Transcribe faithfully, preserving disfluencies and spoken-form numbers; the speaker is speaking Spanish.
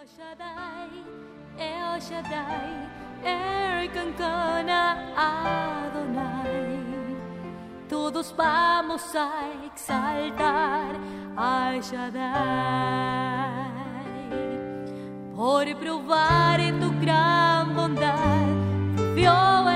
El Shaddai, Erkankana Adonai. Todos vamos a exaltar al Shaddai por probar tu gran bondad. Vio